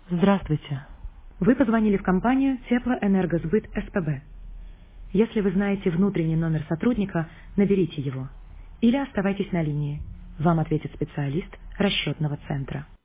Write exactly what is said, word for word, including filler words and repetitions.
Здравствуйте. Вы позвонили в компанию Теплоэнергосбыт СПБ. Если вы знаете внутренний номер сотрудника, наберите его. Или оставайтесь на линии. Вам ответит специалист расчетного центра.